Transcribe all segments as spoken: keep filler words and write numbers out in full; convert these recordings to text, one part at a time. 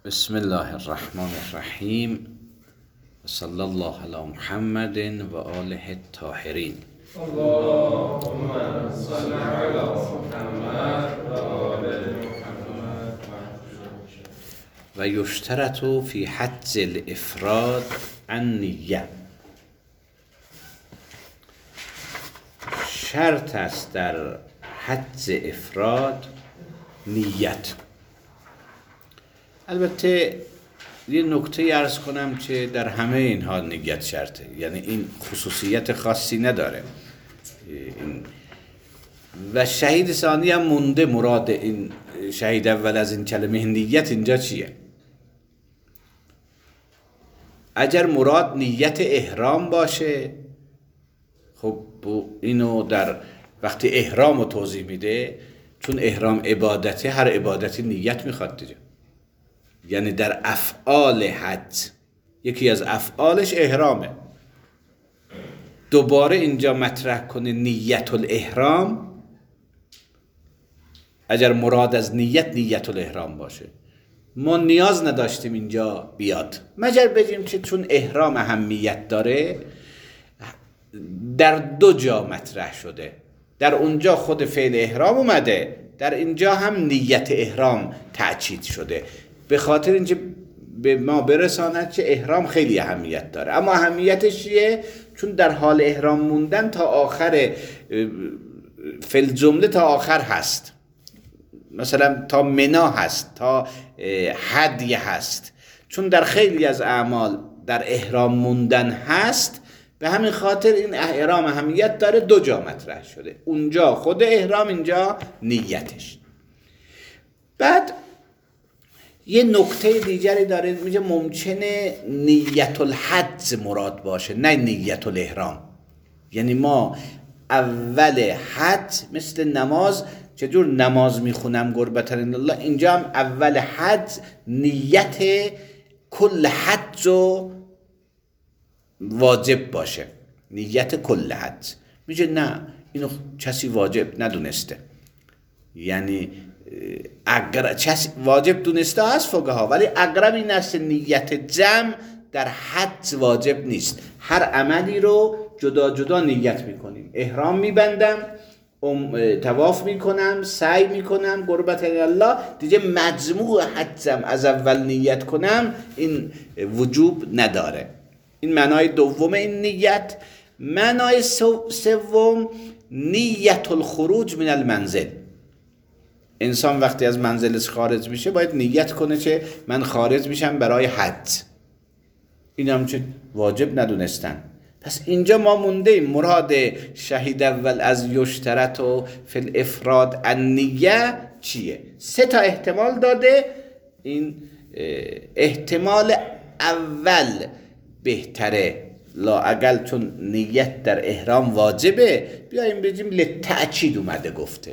بسم الله الرحمن الرحیم صلی الله علی محمد و آله الطاهرین. اللهم صل علی محمد و آل محمد. و یشترط فی حج الافراد النیه. شرط است در حج افراد نیت. البته یه نکته عرض کنم که در همه اینها نیت شرطه، یعنی این خصوصیت خاصی نداره. این و شهید ثانی هم مونده مراد این شهید اول از این کلمه نیت اینجا چیه؟ اگر مراد نیت احرام باشه، خب اینو در وقتی احرام رو توضیح میده، چون احرام عبادته، هر عبادتی نیت میخواد دیگه. یعنی در افعال حج یکی از افعالش احرامه. دوباره اینجا مطرح کنه نیت الاحرام، اگر مراد از نیت نیت الاحرام باشه، ما نیاز نداشتیم اینجا بیاد، مگر بگیم که چون احرام اهمیت داره در دو جا مطرح شده. در اونجا خود فعل احرام اومده، در اینجا هم نیت احرام تأکید شده، به خاطر اینکه به ما برساند که احرام خیلی اهمیت داره. اما اهمیتش چیه؟ چون در حال احرام موندن تا آخر فل جمله تا آخر هست، مثلا تا منا هست، تا هدیه هست. چون در خیلی از اعمال در احرام موندن هست، به همین خاطر این احرام اهمیت داره. دو جا مطرح شده، اونجا خود احرام، اینجا نیتش. بعد یه نکته دیگری داره، میگه ممکنه نیت الحج مراد باشه، نه نیت الاحرام. یعنی ما اول حج مثل نماز، چجور نماز میخونم قربتن الله، اینجا هم اول حج نیت کل حج رو واجب باشه، نیت کل حج. میگه نه، اینو کسی واجب ندونسته. یعنی اگر کسی واجب دونسته از فقها، ولی اقرب این است نیت جمع در حج واجب نیست. هر عملی رو جدا جدا نیت میکنیم. احرام میبندم، طواف میکنم، سعی میکنم قربت الله، دیگه مجموع حجم از اول نیت کنم، این وجوب نداره. این معنای دوم این نیت. معنای سوم نیت الخروج من المنزل. انسان وقتی از منزلش خارج میشه باید نیت کنه که من خارج میشم برای حج. این هم چه واجب ندونستن. پس اینجا ما مونده ایم مراد شهید اول از یشترط و فی الافراد النیه چیه؟ سه تا احتمال داده. این احتمال اول بهتره، لا اقل چون نیت در احرام واجبه، بیاییم بگیم لتأکید اومده گفته.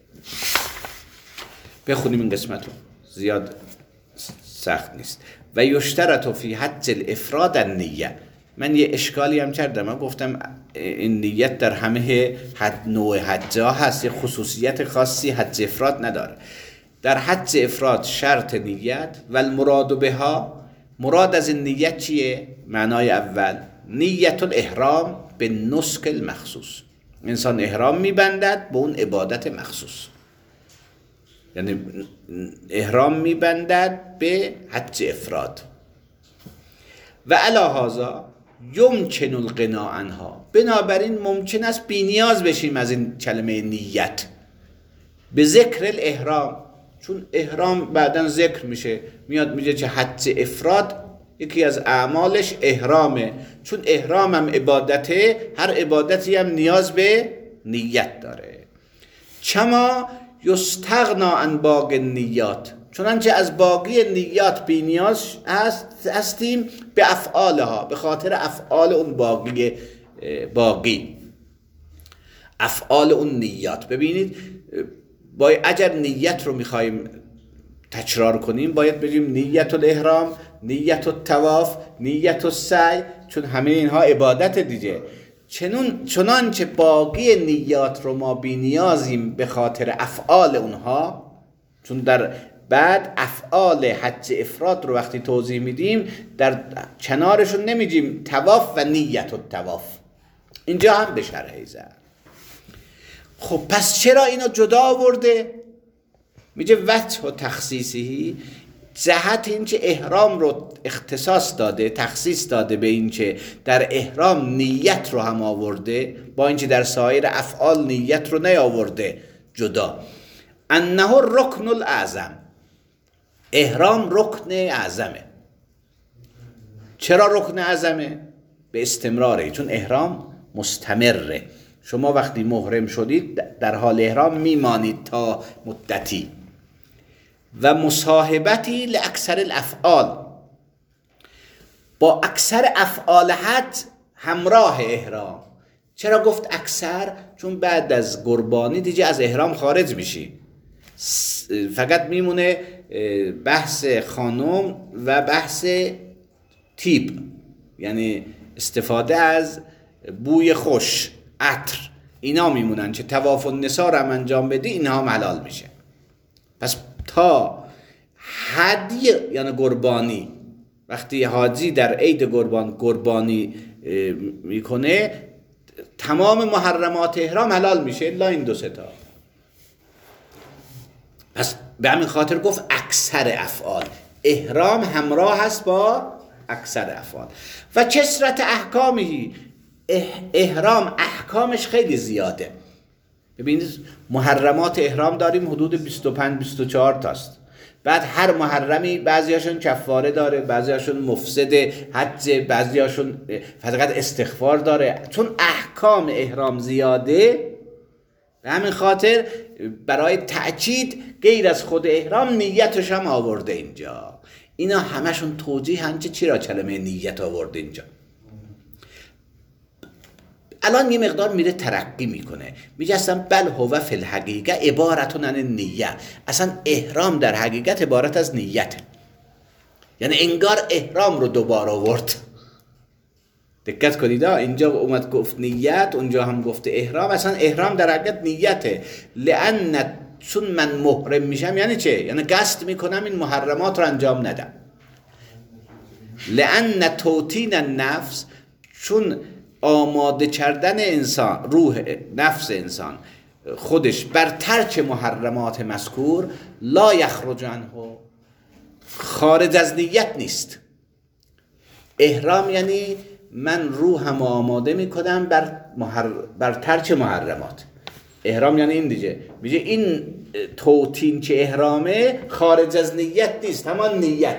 بخونیم این قسمت رو، زیاد سخت نیست. و یشترط فی حج الافراد النیه. من یه اشکالی هم کردم، من گفتم این نیت در همه حد نوع حجا هست، یه خصوصیت خاصی حج افراد نداره. در حج افراد شرط نیت و المراد بها، مراد از این نیت چیه؟ معنای اول نیت الاحرام به نسک المخصوص. انسان احرام میبندد به اون عبادت مخصوص، یعنی احرام میبندد به حج افراد. و علی هذا یمکن الغنا عنها، بنابراین ممکن است بی نیاز بشیم از این کلمه نیت به ذکر الاحرام، چون احرام بعداً ذکر میشه، میاد میگه که حج افراد یکی از اعمالش احرامه، چون احرام هم عبادته، هر عبادتی هم نیاز به نیت داره. کما یستغنا عن باقی النیات، چنانچه از باقی نیات بی نیاز هستیم به افعالها، به خاطر افعال اون باقی باقی افعال اون نیات. ببینید باید اگر نیت رو میخوایم تکرار کنیم باید بگیم نیت الاحرام، نیت الطواف، نیت السعی، چون همه اینها عبادت دیگه. چنون چنانچه باقی نیات رو ما بی نیازیم به خاطر افعال اونها، چون در بعد افعال حج افراد رو وقتی توضیح میدیم در کنارشون نمیگیم طواف و نیت الطواف، اینجا هم به شرح زد. خب پس چرا اینو جدا آورده؟ میگه وجه و تخصیصی، جهت اینکه احرام رو اختصاص داده، تخصیص داده به اینکه در احرام نیت رو هم آورده، با اینکه در سایر افعال نیت رو نیاورده جدا. انه رکن الاعظم، احرام رکن اعظمه. چرا رکن اعظمه؟ به استمراره، چون احرام مستمره. شما وقتی محرم شدید در حال احرام میمانید تا مدتی. و مصاحبتی لاکثر الافعال، با اکثر افعال حج همراه احرام. چرا گفت اکثر؟ چون بعد از قربانی دیگه از احرام خارج میشی، فقط میمونه بحث خانم و بحث تیب، یعنی استفاده از بوی خوش، عطر، اینا میمونن که طواف النساء رو هم انجام بدی اینها هم حلال میشه. پس تا هدی یعنی قربانی، وقتی حاجی در عید قربان قربانی میکنه تمام محرمات احرام حلال میشه الا این دو سه تا. پس به همین خاطر گفت اکثر افعال، احرام همراه هست با اکثر افعال. و کثرت احکامهی، احرام احکامش خیلی زیاده. ببینید محرمات احرام داریم حدود بیست و پنج بیست و چهار تاست. بعد هر محرمی بعضیاشون کفاره داره، بعضیاشون مفسد حج، بعضیاشون فقط استغفار داره. چون احکام احرام زیاده، به همین خاطر برای تأکید غیر از خود احرام نیتش هم آورده اینجا. اینا همشون توجیه هن که چرا کلمه نیت آورده اینجا. الان یه مقدار میره ترقی میکنه، میگه اصلا بل هو فی الحقیقه عبارتون عن نیه، اصلا احرام در حقیقت عبارت از نیته. یعنی انگار احرام رو دوباره آورد. دقت کنید، اینجا اومد گفت نیت، اونجا هم گفت احرام. اصلا احرام در حقیقت نیته. لأن چون من محرم میشم یعنی چه؟ یعنی قصد میکنم این محرمات رو انجام ندم. لأن توطین النفس، چون آماده کردن انسان، روح نفس انسان خودش بر ترک محرمات مذکور، لا یخرج عنه، خارج از نیت نیست. احرام یعنی من روحم آماده میکنم بر, محر... بر ترک محرمات. احرام یعنی این دیگه، میگه این توطین که احرامه خارج از نیت نیست، همان نیت.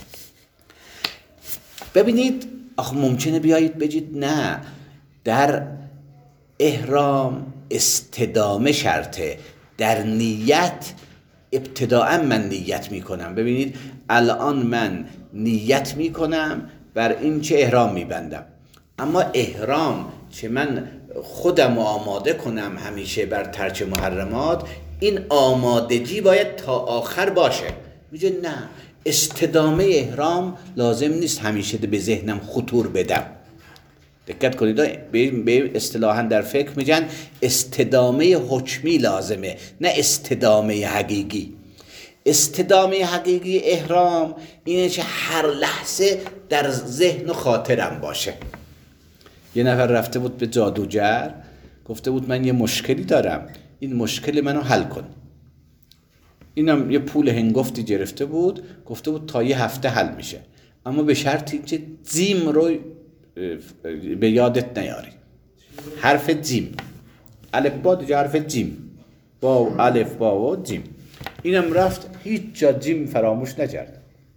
ببینید آخه ممکنه بیایید بگید نه، در احرام استدامه شرطه، در نیت ابتداء من نیت میکنم. ببینید الان من نیت میکنم بر این چه احرام میبندم، اما احرام چه من خودم آماده کنم همیشه بر ترک محرمات، این آمادگی باید تا آخر باشه. میگه نه، استدامه احرام لازم نیست همیشه به ذهنم خطور بدم. دقت کنید، به اصطلاحاً در فقه میگن استدامه حکمی لازمه، نه استدامه حقیقی. استدامه حقیقی احرام اینه که هر لحظه در ذهن و خاطرم باشه. یه نفر رفته بود به جادوگر، گفته بود من یه مشکلی دارم، این مشکل منو حل کن. اینم یه پول هنگفتی گرفته بود، گفته بود تا یه هفته حل میشه، اما به شرطی که جیم رو به یادت نیاری. حرف جیم، الف با دیگه حرف جیم، با الف با و جیم. اینم رفت هیچ جا جیم فراموش نکرد.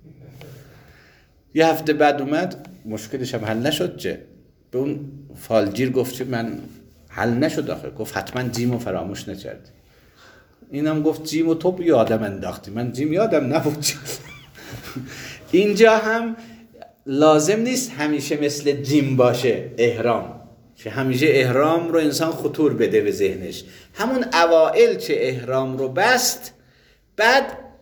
یه هفته بعد اومد، مشکلش هم حل نشد. چه به اون فالگیر گفت چه من حل نشد آخه، گفت حتما جیم رو فراموش نکرد. اینم گفت جیم رو تو یادم انداختی، من جیم یادم نبود. اینجا هم لازم نیست همیشه مثل جیم باشه احرام، که همیشه احرام رو انسان خطور بده به ذهنش. همون اوائل چه احرام رو بست، بعد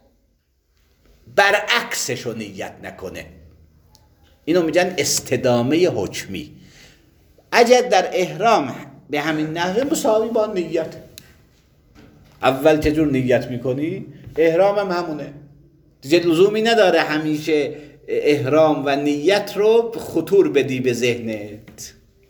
برعکسش رو نیت نکنه. اینو میگن استدامه حکمی. اگر در احرام به همین نحوه مساوی با نیت، اول چه جور نیت میکنی، احرام هم همونه. دیگه لزومی نداره همیشه احرام و نیت رو خطور بدی به ذهنت.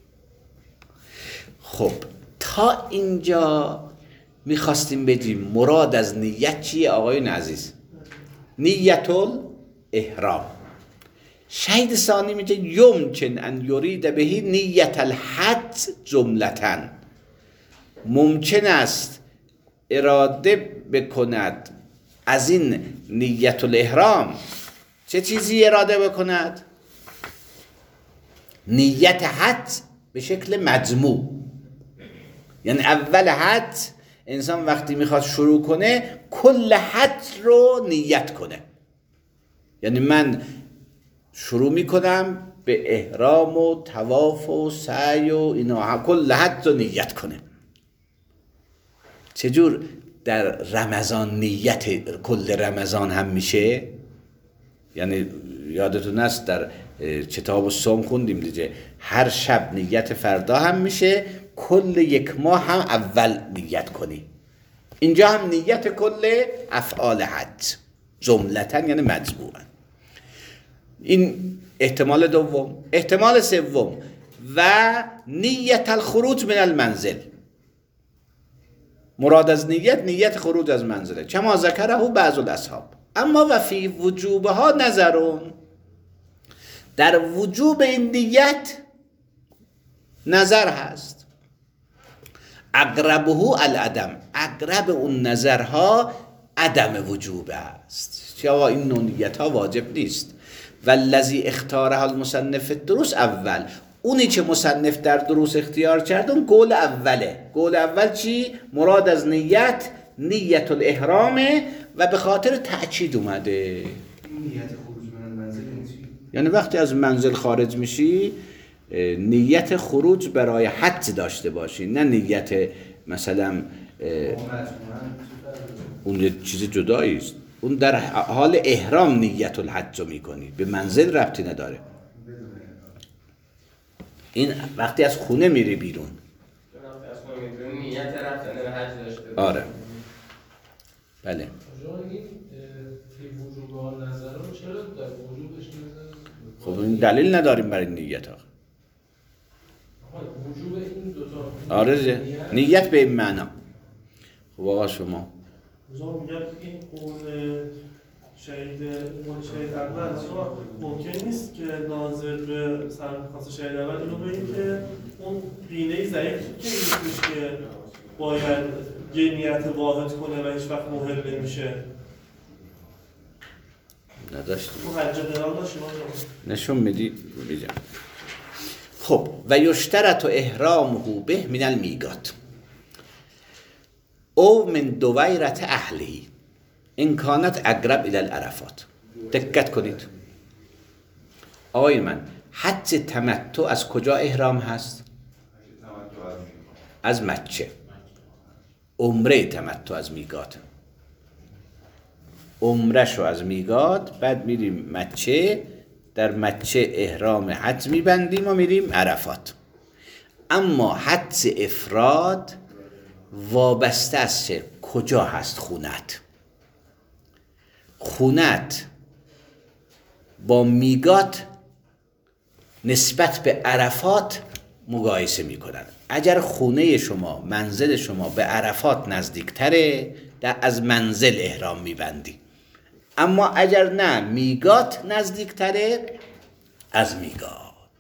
خب تا اینجا میخواستیم بگیم مراد از نیت چیه آقایون عزیز؟ نیت الاحرام. شهید ثانی میگه یمکن ان یرید بهی نیت الحج جملتاً، ممکن است اراده بکند از این نیت الاحرام چه چیزی اراده بکند؟ نیت حج به شکل مجموع. یعنی اول حج انسان وقتی میخواد شروع کنه کل حج رو نیت کنه. یعنی من شروع میکنم به احرام و طواف و سعی و اینا، کل حج رو نیت کنه. چجور در رمضان نیت کل رمضان هم میشه؟ یعنی یادتون هست در کتاب الصوم خوندیم دیگه، هر شب نیت فردا هم میشه، کل یک ماه هم اول نیت کنی. اینجا هم نیت کل افعال حج جملتاً یعنی مجموعاً. این احتمال دوم. احتمال سوم و نیت الخروج من المنزل، مراد از نیت نیت خروج از منزله، کما ذکره بعض الاصحاب. اما و فی وجوبها نظرون، در وجوب این نیت نظر هست. اقربه العدم، اقرب اون نظرها عدم وجوب است، چرا این نوع نیت ها واجب نیست. والذی اختاره المصنف دروس اول، اونی که مصنف در دروس اختیار کرد اون قول اوله. قول اول چی؟ مراد از نیت نیت الاحرامه و به خاطر تأکید اومده. نیت خروج من المنزل چی؟ یعنی وقتی از منزل خارج میشی نیت خروج برای حج داشته باشی، نه نیت مثلا اون یه چیز جدایی است. اون در حال احرام نیت الحج رو میکنی، به منزل ربطی نداره. این وقتی از خونه میری بیرون. نیت رفتن به حج داشته. آره بله. خب این دلیل نداریم برای نیت ها. وجوب این دو تا. آره نیت به این معنا. خب آقا شما بزرگ میگم این قول شهید قول شهید اول شما ممکن نیست که ناظر به سرخواست شهید اول اینو بگیم که اون قینه ضعیف که نیستش که باید یه نیت واحد کنه و هیچ وقت مهل نمیشه. نداشتیم. تو حج دلال داشتیم نشون میدی بجم. خب و یشترط احرامه به من المیقات او من دویرت اهلی این کانت اقرب الی العرفات. دقت کنید آقای من، حج تمتع از کجا احرام هست؟ از مکه. عمره تمتع از میقات، عمره شو از میقات، بعد میریم مکه، در مکه احرام حج میبندیم و میریم عرفات. اما حج افراد وابسته است چه؟ کجا هست خونت؟ خونت با میقات نسبت به عرفات مقایسه میکنن. اگر خونه شما منزل شما به عرفات نزدیکتره در از منزل احرام میبندی، اما اگر نه میقات نزدیکتره از میقات.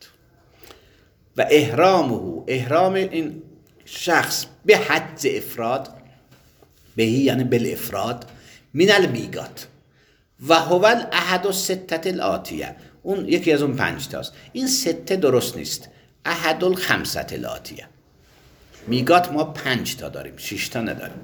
و احرامه، احرام این شخص به حج افراد، بهی یعنی بالافراد، من المیقات و هو الاحد الستة الآتیه، اون یکی از اون پنج تاست. این سته درست نیست، احد الخمسة الآتیه. میقات ما پنج تا داریم، شش تا نداریم.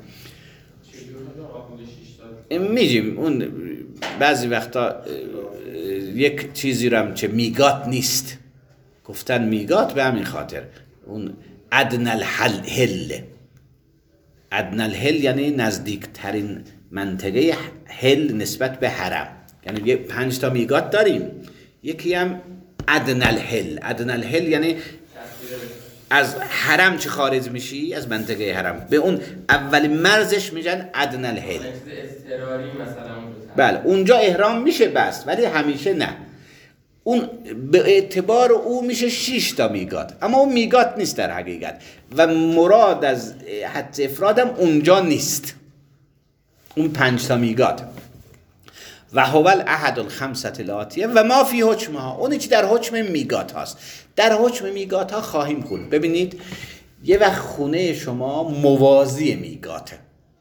میگیم اون بعضی وقتا یک چیزی رو هم که میقات نیست گفتن میقات به همین خاطر. اون ادنى الحل، ادنى الحل یعنی نزدیکترین منطقه حل نسبت به حرم. یعنی پنج تا میقات داریم، یکی هم ادنى الحل. ادنى الحل یعنی از حرم چه خارج میشی؟ از منطقه حرم به اون اولین مرزش میگن ادنی الحل. اضطراری مثلا. بله اونجا احرام میشه بست، ولی همیشه نه. اون به اعتبار او میشه شش تا میگات، اما اون میگات نیست در حقیقت و مراد از حج افرادم اونجا نیست، اون پنج تا میگات. و هو الاحد الخمسه الاتیه و ما فی حکمها، اونی که در حکم میگات هاست. در حکم میگات ها خواهیم خوند. ببینید یه وقت خونه شما موازی میگاته.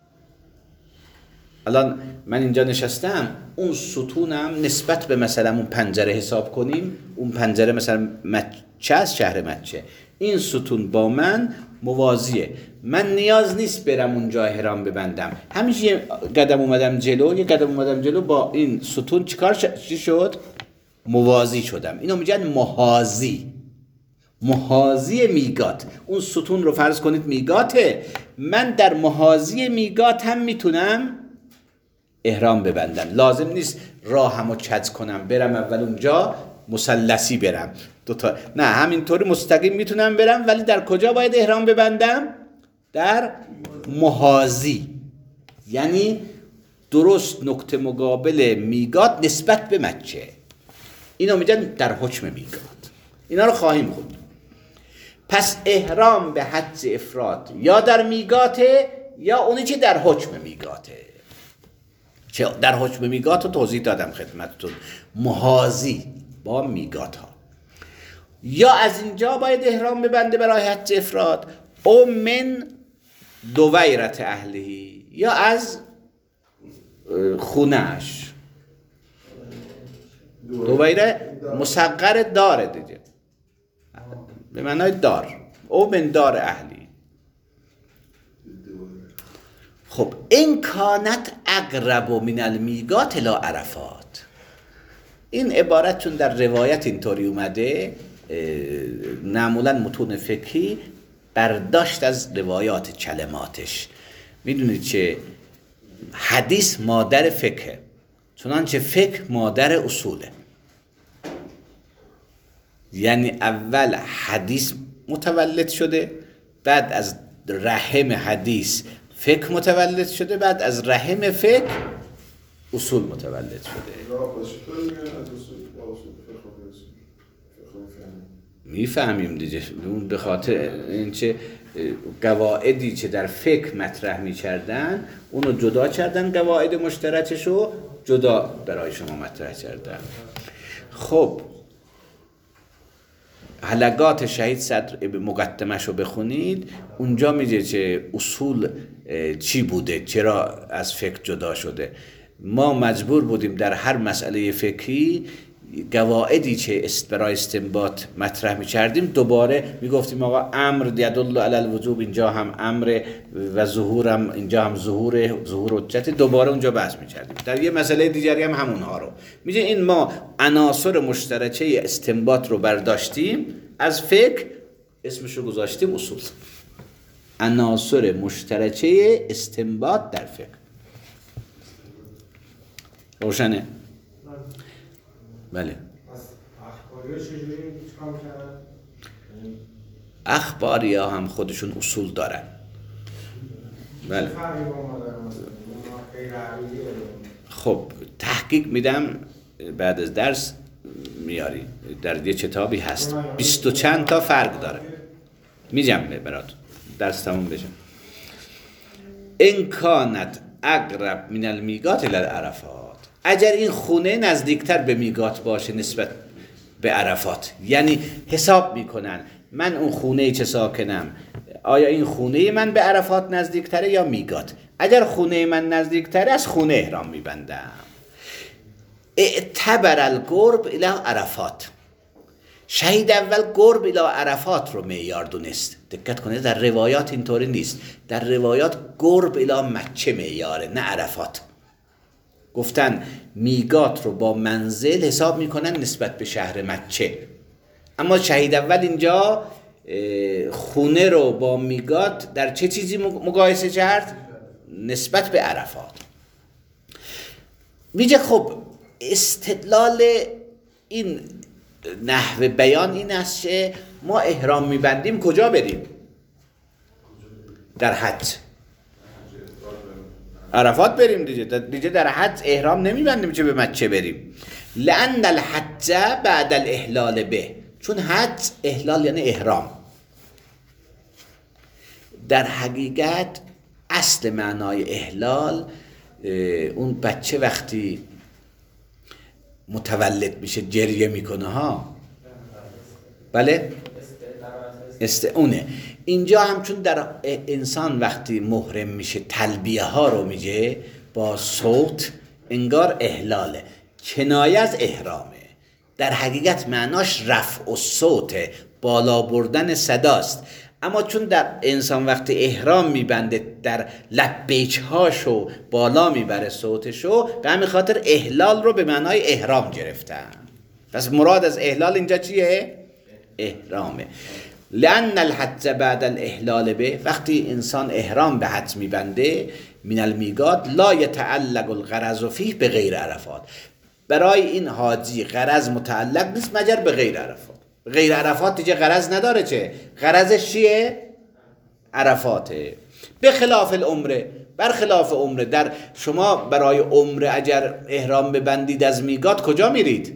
الان من اینجا نشستم، اون ستونم نسبت به مثلا اون پنجره حساب کنیم، اون پنجره مثلا مچه از شهر مچه، این ستون با من موازیه، من نیاز نیست برم اونجا احرام ببندم، همیشه یه قدم اومدم جلو، یه قدم اومدم جلو، با این ستون چیکار چی شد؟ موازی شدم. اینو میگن محاذی. محاذی میگات. اون ستون رو فرض کنید میگاته، من در محاذی میگات هم میتونم احرام ببندم. لازم نیست راهمو کج کنم برم اول اونجا مثلثی برم دوتا، نه همینطوری مستقیم میتونم برم، ولی در کجا باید احرام ببندم؟ در محاذی، یعنی درست نقطه مقابل میگات نسبت به مکه. اینو میگن در حکم میگات. اینا رو خواهیم خوند. پس احرام به حج افراد یا در میگاته یا اونی که در حکم میگاته. چه در حکم میگات رو توضیح دادم خدمتتون، محاذی با میگات ها. یا از اینجا باید احرام ببنده برای حج افراد، او من دویرت اهلی، یا از خونهش. دویره مصغر داره دیگه، به معنای دار، او من دار اهلی. خب این کانت اقرب من المیقات الی عرفات. این عبارت چون در روایت اینطوری اومده، معمولا متون فقهی برداشت از روایات کلماتش. میدونید که حدیث مادر فقه، چنانچه فقه مادر اصوله. یعنی اول حدیث متولد شده، بعد از رحم حدیث فقه متولد شده، بعد از رحم فقه اصول متولد شده. میفهمیم دیگه، اون به خاطر اینکه قواعدی که در فقه مطرح می‌کردن اونو جدا کردن، قواعد مشترکش رو جدا برای شما مطرح کردن. خب حلقات شهید صدر مقدمش رو بخونید، اونجا میگه که اصول چی بوده، چرا از فقه جدا شده. ما مجبور بودیم در هر مسئله فقهی قواعدی که برای استنباط مطرح می‌کردیم دوباره میگفتیم آقا امر یدل علی الوجوب، اینجا هم امر و ظهور هم اینجا هم ظهور ظهور حجت، دوباره اونجا بحث می‌کردیم. در یه مسئله دیگری هم همونها رو میگه. این ما عناصر مشترکه استنباط رو برداشتیم از فقه، اسمش رو گذاشتیم اصول. عناصر مشترکه استنباط در فقه. روشنه؟ بله. اخباری ها هم خودشون اصول دارن. بله. خب تحقیق میدم بعد از درس میاری، در یه کتابی هست بیست و چند تا فرق داره، میجم برات درس تموم بشه. ان کانت اقرب من المیقات الی عرفات، اگر این خونه نزدیکتر به میقات باشه نسبت به عرفات، یعنی حساب میکنن من اون خونه چه ساکنم، آیا این خونه من به عرفات نزدیکتره یا میقات؟ اگر خونه من نزدیکتره از خونه احرام میبندم. اعتبر القرب الی عرفات، شهید اول قرب الی عرفات رو معیار دونست. دقت کنید در روایات اینطوری نیست، در روایات قرب الی مکه معیاره، نه عرفات. گفتن میقات رو با منزل حساب میکنن نسبت به شهر مکه، اما شهید اول اینجا خونه رو با میقات در چه چیزی مقایسه کرد؟ نسبت به عرفات. میگه خب استدلال این نحو بیان این است که ما احرام میبندیم کجا بریم؟ در حج عرفات بریم دیگه. دیگه در حج احرام نمیبندیم چه به مکه بریم. لأن الحج بعد الاحلال به، چون حج احلال یعنی احرام. در حقیقت اصل معنای احلال اون بچه وقتی متولد میشه گریه میکنه ها، بله است اونه. اینجا هم چون در انسان وقتی محرم میشه تلبیه ها رو میگه با صوت، انگار احلاله، کنایه از احرامه. در حقیقت معناش رفع الصوت، بالا بردن صداست. اما چون در انسان وقتی احرام میبنده در لبیچ هاشو بالا میبره صوتشو، به همین خاطر احلال رو به معنای احرام گرفتن. پس مراد از احلال اینجا چیه؟ احرامه. لأن الحج بعد الاحلال به، وقتی انسان احرام به حج میبنده من المیقات لا یتعلق الغرض فیه به غیر عرفات، برای این حاجی غرض متعلق نیست مگر به غیر عرفات. غیر عرفات دیگه غرض نداره. چه غرضش چیه؟ عرفاته. به خلاف العمره، برخلاف عمره. در شما برای عمره اگر احرام ببندید از میقات کجا میرید؟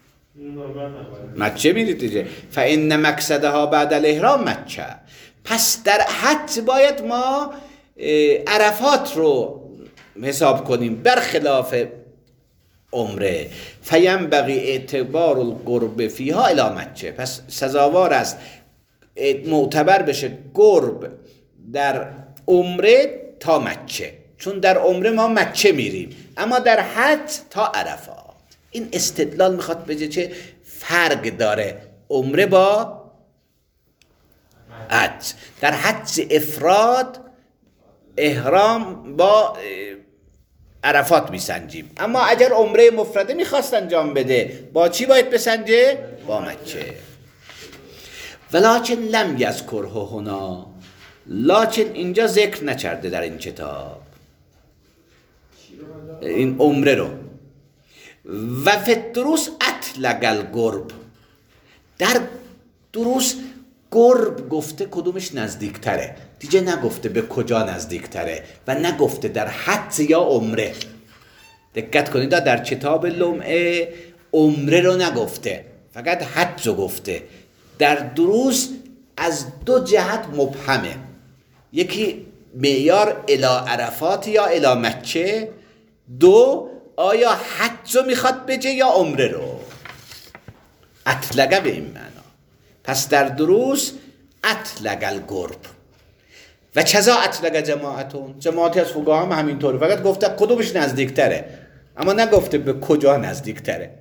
مکه میرید دیگه. فإن مقصدها بعد الاحرام مکه. پس در حج باید ما عرفات رو حساب کنیم برخلاف عمره. فینبغی اعتبار القرب فیها الی مکه. پس سزاوار است معتبر بشه قرب در عمره تا مکه، چون در عمره ما مکه میریم اما در حج تا عرفات. این استدلال میخواد بگه چه فرق داره عمره با حج. در حج افراد احرام با عرفات میسنجیم، اما اگر عمره مفرده میخواست انجام بده با چی باید بسنجه؟ با مکه. ولکن لم یذکره هنا، لکن اینجا ذکر نکرده در این کتاب این عمره رو. و فی الدروس اطلق القرب، در دروس قرب گفته کدومش نزدیکتره، دیگه نگفته به کجا نزدیکتره و نگفته در حج یا عمره. دقت کنید در کتاب لمعه عمره رو نگفته، فقط حج رو گفته. در دروس از دو جهت مبهمه، یکی معیار الی عرفات یا الی مکه، دو آیا حج رو میخواد بجه یا عمره رو. اطلقه به این معنا. پس در دروس اطلق القرب و چذا اطلق جماعتون، جماعتی از فقها هم همینطوره، فقط گفته کدومش نزدیکتره اما نگفته به کجا نزدیکتره.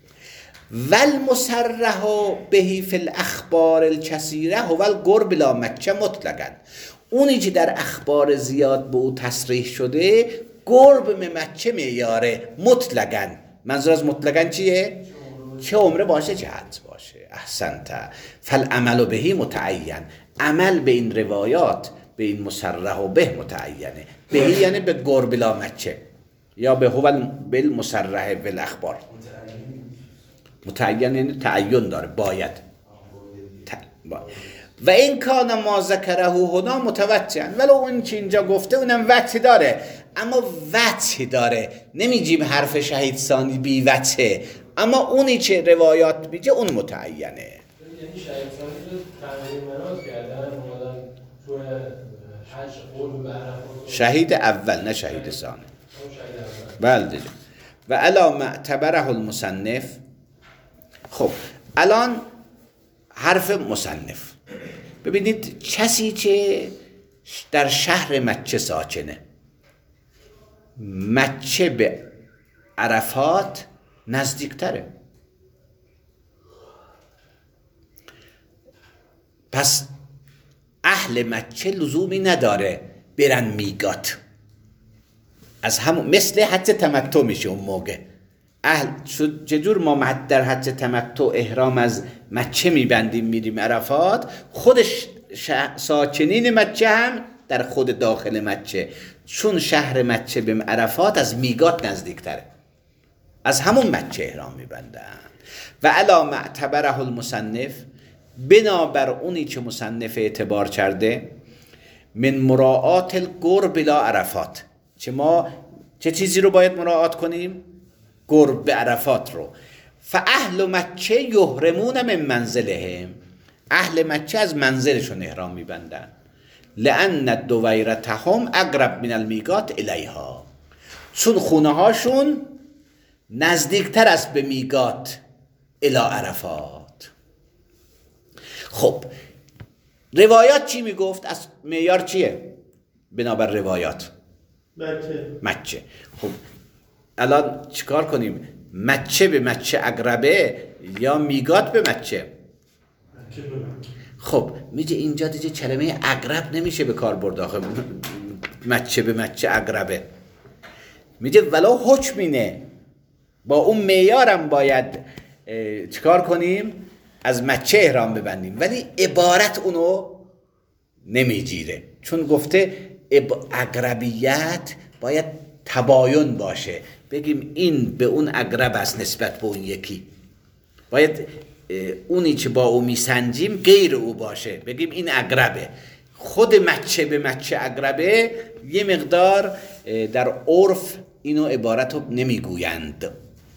والمصرح به فی الاخبار الکثیره هو القرب الی مکه مطلقاً، اونی که در اخبار زیاد به او تصریح شده قرب به مکه معیاره مطلقاً. منظور از مطلقاً چیه؟ چه عمره باشه چه حج باشه. احسنت. فالعمل به متعین، عمل به این روایات به این مصرح و به متعینه. به یعنی به قرب الی مکه یا به هو بالمصرح بالاخبار. متعین یعنی تعین داره، باید. و این کان ما ذکره هنا متوجها، ولو اون که اینجا گفته اونم وجه داره، اما وجه داره، نمیگیم حرف شهید ثانی بی وجه، اما اونی که روایات میگه اون متعینه. یعنی شهید ثانی رو تغییر مناز کردن اومدن تو حج قرب به عرفات. شهید اول نه شهید ثانی. بله دیگه. و الا معتبره المصنف. خب الان حرف مصنف، ببینید کسی که در شهر مکه ساکنه، مکه به عرفات نزدیکتره، پس اهل مکه لزومی نداره برن میقات، از همون مثل حج تمتع میشه اون موقع. اهل چجور ما در حج تمتع احرام از مکه میبندیم میریم عرفات، خودش ساکنین مکه هم در خود داخل مکه، چون شهر مکه به عرفات از میقات نزدیکتره. از همون مچه احرام میبندن. و علا معتبره المصنف، بنابر اونی که مصنف اعتبار کرده، من مراعات القرب بلا عرفات، چه ما چه چیزی رو باید مراعات کنیم؟ قرب به عرفات رو. فاهل مکه یحرمون من منزلهم، اهل مکه از منزلشون احرام میبندن. لان دویرتهم اقرب من المیقات الیها، چون خونه هاشون نزدیکتر است به میقات الی عرفات. خب روایات چی میگفت؟ از معیار چیه بنابر روایات؟ مکه. مکه. خب الان چیکار کنیم؟ مکه به مکه اقربه یا میقات به مکه؟ مکه به مکه. خب میگه اینجا دیگه کلمه اقرب نمیشه به کار برد. آخه مکه به مکه اقربه، میگه ولو حکمینه، با اون معیارم باید چیکار کنیم؟ از مکه احرام ببندیم، ولی عبارت اونو نمیگیره، چون گفته اقربیت باید تباین باشه، بگیم این به اون اقرب است نسبت به اون یکی، باید اونی که با او میسنجیم غیر او باشه، بگیم این اقربه. خود مکه به مکه اقربه یه مقدار در عرف اینو عبارت رو نمیگویند.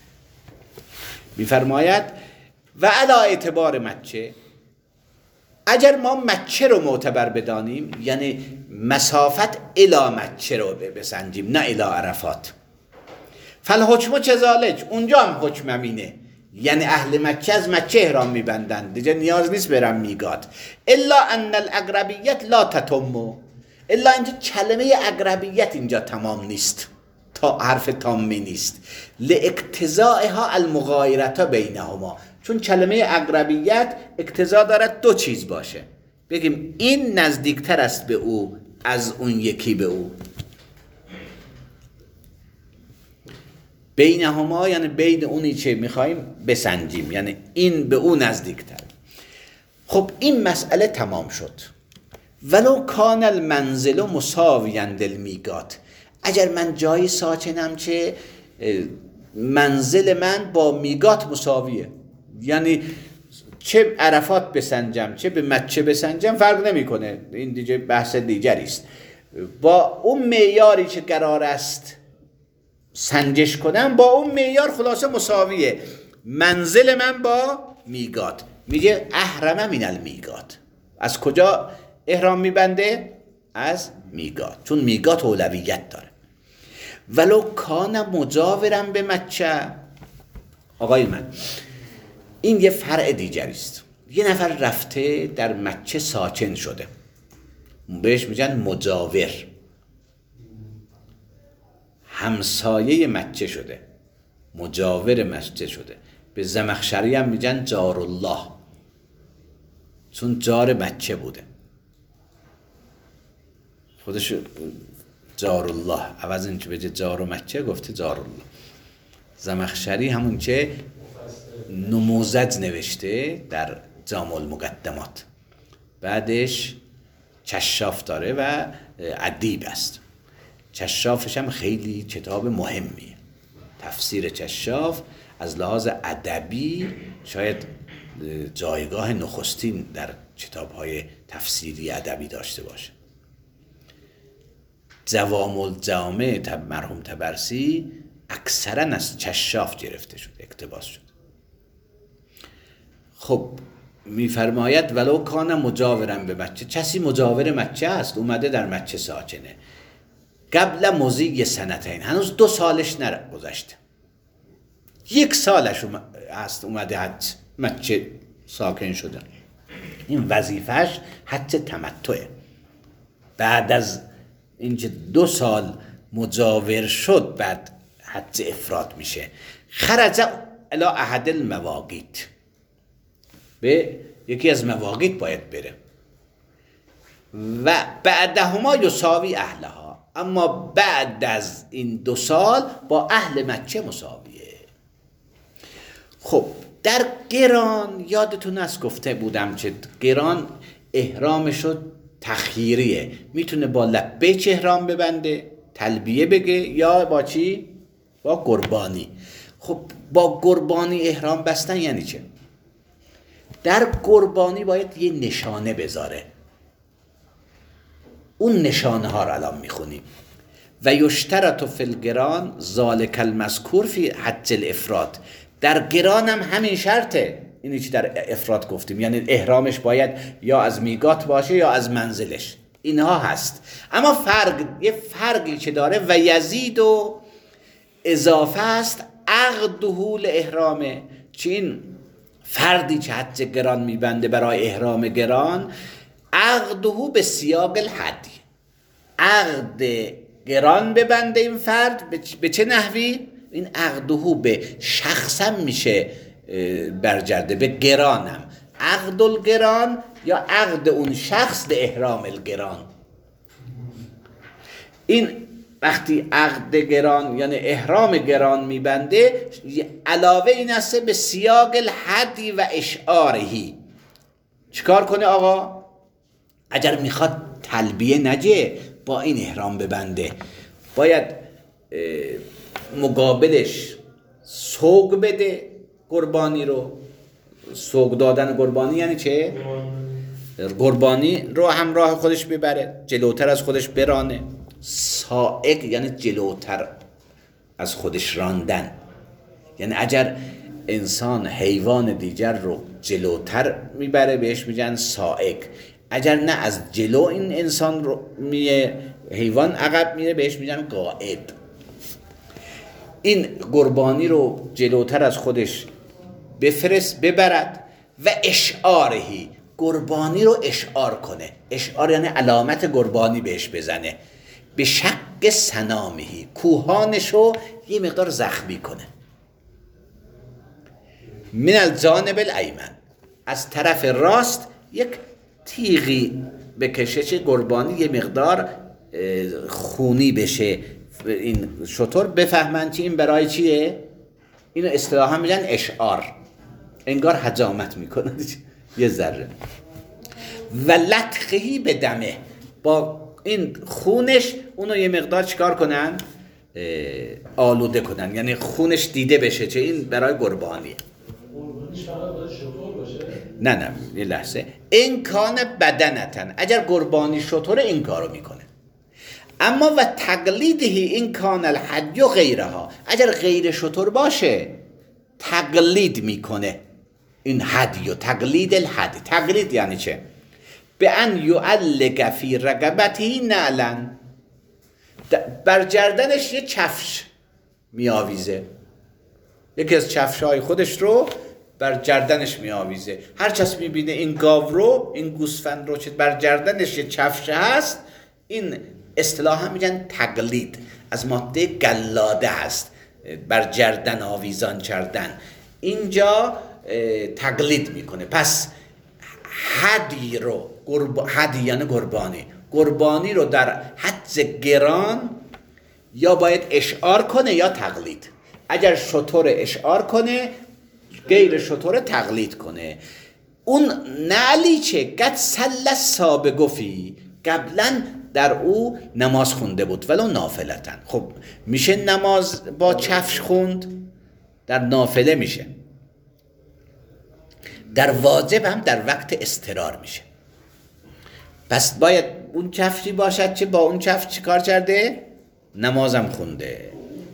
میفرماید و علا اعتبار مکه، اگر ما مکه رو معتبر بدانیم، یعنی مسافت الی مکه رو بسنجیم نه الی عرفات، فالحکم کذالک، اونجا هم حکم امینه، یعنی اهل مکه از مکه احرام میبندند، دیگه نیاز نیست برم میقات. الا ان الاقربیت لا تتم، الا اینجا کلمه اقربیت اینجا تمام نیست، تا حرف تامی نیست، لاقتضائها المغایرة بینهما، چون کلمه اقربیت اقتضا دارد دو چیز باشه، بگیم این نزدیکتر است به او از اون یکی به او. بینهما یعنی بین اونی که میخوایم بسنجیم، یعنی این به او نزدیکتر. خب این مسئله تمام شد. ولو کان المنزل مساویا للمیقات، اگر من جایی ساکنم که منزل من با میقات مساویه، یعنی چه عرفات بسنجم چه به مکه بسنجم فرق نمیکنه، این دیگه بحث دیگری است، با اون معیاری که قرار است سنجش کنم با اون معیار خلاصه مساویه، منزل من با میقات. میگه احرم من المیقات، از کجا احرام میبنده؟ از میقات، چون میقات اولویت داره. ولو کان مجاورا به مکه، آقای من این یه فرع دیگری است، یه نفر رفته در مکه ساکن شده، بهش میگن مجاور، همسایه مکه شده، مجاور مکه شده. به زمخشری هم میگن جار الله، چون جار مکه بوده، خودش جار الله، عوض این که بگه جار مکه گفته جار الله. زمخشری همون که نموذج نوشته در جامع المقدمات، بعدش کشاف داره و ادیب است. کشافش هم خیلی کتاب مهمیه، تفسیر کشاف از لحاظ ادبی شاید جایگاه نخستین در کتاب‌های تفسیری ادبی داشته باشه. جوامع الجوامع مرحوم طبرسی اکثرا از کشاف گرفته شد، اقتباس شد. خب میفرماید ولو کان مجاورا به مکه، کسی مجاور مکه است، اومده در مکه ساکنه، قبل مضی سنتین، هنوز دو سالش نگذشته، یک سالش هست اومده حج مکه ساکن شده، این وظیفهش حج تمتعه. بعد از اینکه دو سال مجاور شد بعد حج افراد میشه. خرج الی احد المواقیت، به یکی از مواقیت باید بره. و بعدهما یساوی اهلها، اما بعد از این دو سال با اهل مکه مساویه. خب در قران یادتون هست گفته بودم که قران احرامشو تخییریه، میتونه با لبیک احرام ببنده، تلبیه بگه، یا با چی؟ با قربانی. خب با قربانی احرام بستن یعنی چه؟ در قربانی باید یه نشانه بذاره. اون نشانه ها رو الان میخونیم. و یشترط فی القران ذالک المذکور فی حج الافراد. در قران هم همین شرطه، اینی که در افراد گفتیم، یعنی احرامش باید یا از میقات باشه یا از منزلش، اینها هست. اما فرق، یه فرقی که داره و یزید و اضافه است عقده لاحرامه. چین فردی که حج گران میبنده برای احرام گران، عقده به سیاق الحدی، عقد گران ببنده این فرد به چه نحوی؟ این عقده به شخصم میشه برجرده، به گرانم، عقد الگران یا عقد اون شخص به احرام الگران. این وقتی عقد گران یعنی احرام گران میبنده، علاوه این است به سیاق الحدی و اشعارهی. چیکار کنه آقا؟ اگر میخواد تلبیه نجه با این احرام ببنده، باید مقابلش سوگ بده قربانی رو. سوگ دادن قربانی یعنی چه؟ قربانی رو همراه خودش ببره، جلوتر از خودش برانه. سائق یعنی جلوتر از خودش راندن، یعنی اگر انسان حیوان دیگر رو جلوتر میبره بهش میگن سائق. اگر نه از جلو این انسان رو میه حیوان عقب میره بهش میگن قائد. این قربانی رو جلوتر از خودش بفرست ببرد و اشعارهی، قربانی رو اشعار کنه. اشعار یعنی علامت قربانی بهش بزنه. به شق سنامهی، کوهانش رو یه مقدار زخمی کنه. من الجانب الایمن، از طرف راست یک تیغی بکشه چه قربانی یه مقدار خونی بشه، این شطور بفهمن چی این برای چیه. اینو اصطلاحا میگن اشعار، انگار حجامت میکنه یه ذره. و لطخهی به دمه، با این خونش اونو یه مقدار چیکار کنن؟ آلوده کنن، یعنی خونش دیده بشه چه این برای قربانیه. نه نه یه لحظه. این کان بدنتن، اگر قربانی شطوره این کارو میکنه. اما و تقلیدهی این کان الحج و غیرها، اگر غیر شطور باشه تقلید میکنه این حدی و تقلید الحد. تقلید یعنی چه؟ به ان یعلق فی رقبته نعلن، بر گردنش یه کفش میآویزه، یکی از کفشای خودش رو بر گردنش میآویزه. هر کس میبینه این گاو رو، این گوسفند رو که بر گردنش یه کفش هست، این اصطلاحا میگن تقلید، از ماده گلاده هست، بر گردن آویزان کردن. اینجا تقلید میکنه. پس حدی رو، حدی یعنی قربانی، قربانی رو در حج گران یا باید اشعار کنه یا تقلید. اگر شطور اشعار کنه، غیر شطور تقلید کنه. اون نعلی چه؟ قد صلی سابقو فی، قبلا در او نماز خونده بود ولو نافلتن. خب میشه نماز با کفش خوند؟ در نافله میشه، در واجب هم در وقت اضطرار میشه. پس باید اون کفشی باشد که با اون کفش چی کار کرده؟ نمازم خونده.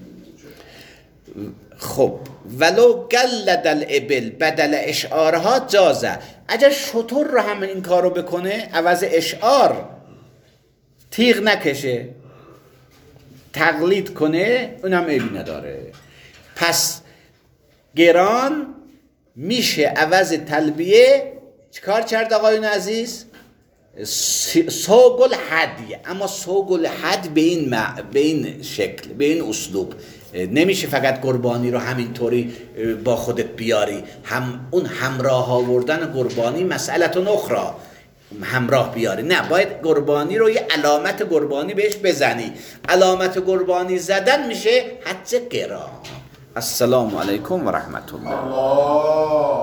خب ولو قلد الابل بدل اشعارها جازه، اگر شطور رو هم این کارو بکنه عوض اشعار تیغ نکشه تقلید کنه، اونم عیبی نداره. پس گران میشه عوض تلبیه چیکار کرد آقایون عزیز؟ سوق الحد. اما سوق الحد به این مع... به این شکل، به این اسلوب نمیشه فقط قربانی رو همینطوری با خودت بیاری، هم اون همراه آوردن قربانی مسئلتون اخرى، همراه بیاری. نه، باید قربانی رو یه علامت قربانی بهش بزنی. علامت قربانی زدن میشه حج گران. السلام علیکم و رحمت الله.